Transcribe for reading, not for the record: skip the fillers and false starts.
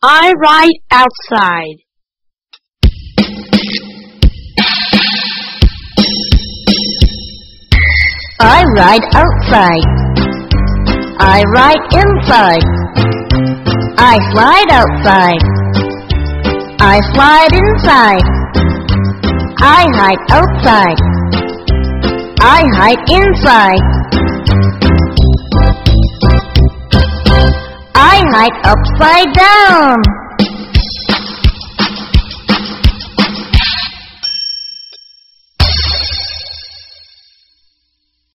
I ride outside. I ride outside. I ride inside. I slide outside. I slide inside. I hide outside. I hide inside. I hide upside down.